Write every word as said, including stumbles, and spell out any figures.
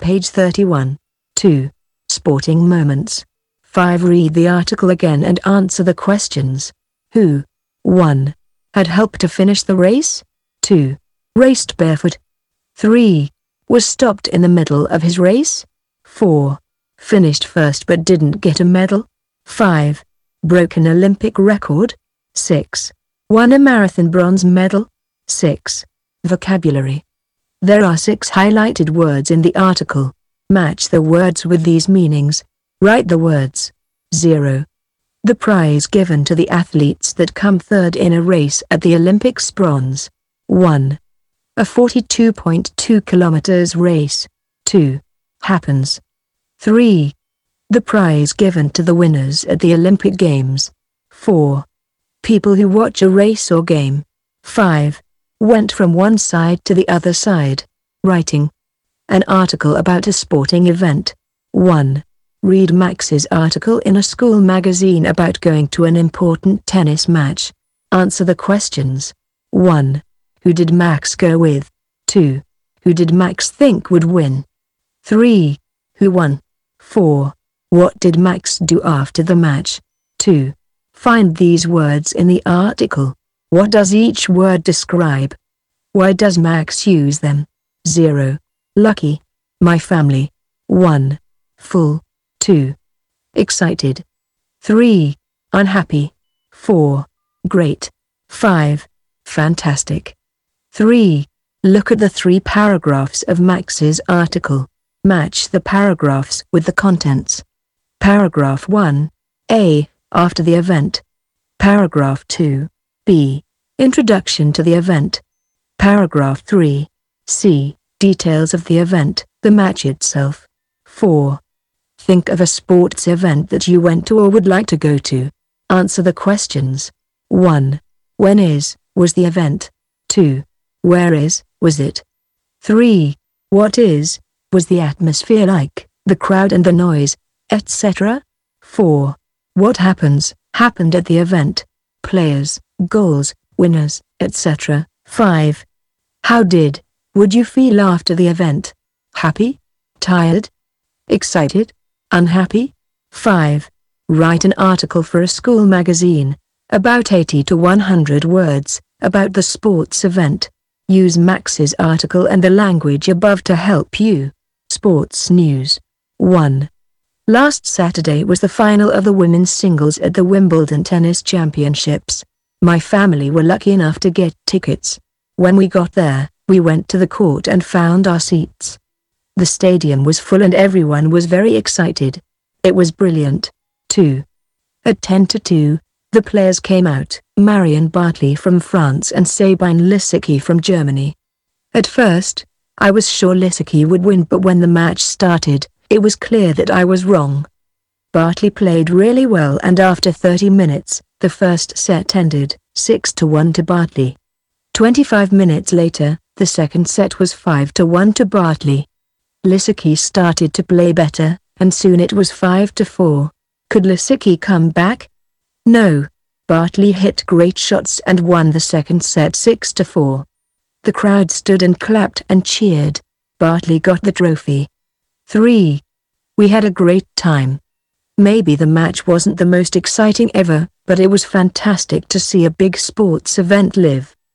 Page thirty-one. two. Sporting moments. five. Read the article again and answer the questions. Who? one. Had helped to finish the race? two. Raced barefoot. three. Was stopped in the middle of his race? four. Finished first but didn't get a medal? five. Broke an Olympic record? six. Won a marathon bronze medal? six. Vocabulary. There are six highlighted words in the article. Match the words with these meanings. Write the words. zero. The prize given to the athletes that come third in a race at the Olympics. Bronze. one. A forty-two point two kilometers race. two. Happens. three. The prize given to the winners at the Olympic Games. four. People who watch a race or game. five. Went from one side to the other side. Writing. An article about a sporting event. one. Read Max's article in a school magazine about going to an important tennis match. Answer the questions. one. Who did Max go with? two. Who did Max think would win? three. Who won? four. What did Max do after the match? two. Find these words in the article. What does each word describe? Why does Max use them? zero. Lucky. My family. one. Full. two. Excited. three. Unhappy. four. Great. five. Fantastic. three. Look at the three paragraphs of Max's article. Match the paragraphs with the contents. Paragraph one. A. After the event. Paragraph two. B. Introduction to the event. Paragraph three. C. Details of the event, the match itself. four. Think of a sports event that you went to or would like to go to. Answer the questions. one. When is, was the event? two. Where is, was it? three. What is, was the atmosphere like, the crowd and the noise, et cetera? four. What happens, happened at the event, players, goals, winners, et cetera. five. How did, would you feel after the event? Happy? Tired? Excited? Unhappy? five. Write an article for a school magazine, about eighty to one hundred words, about the sports event. Use Max's article and the language above to help you. Sports news. one. Last Saturday was the final of the women's singles at the Wimbledon Tennis Championships. My family were lucky enough to get tickets. When we got there, we went to the court and found our seats. The stadium was full and everyone was very excited. It was brilliant. two. At ten to two, the players came out, Marion Bartley from France and Sabine Lisicki from Germany. At first, I was sure Lisicki would win, but when the match started, it was clear that I was wrong. Bartley played really well and after thirty minutes, the first set ended, six to one to Bartley. twenty-five minutes later, the second set was five to one to Bartley. Lisicki started to play better, and soon it was five to four. Could Lisicki come back? No. Bartley hit great shots and won the second set six to four. The crowd stood and clapped and cheered. Bartley got the trophy. three. We had a great time. Maybe the match wasn't the most exciting ever, but it was fantastic to see a big sports event live.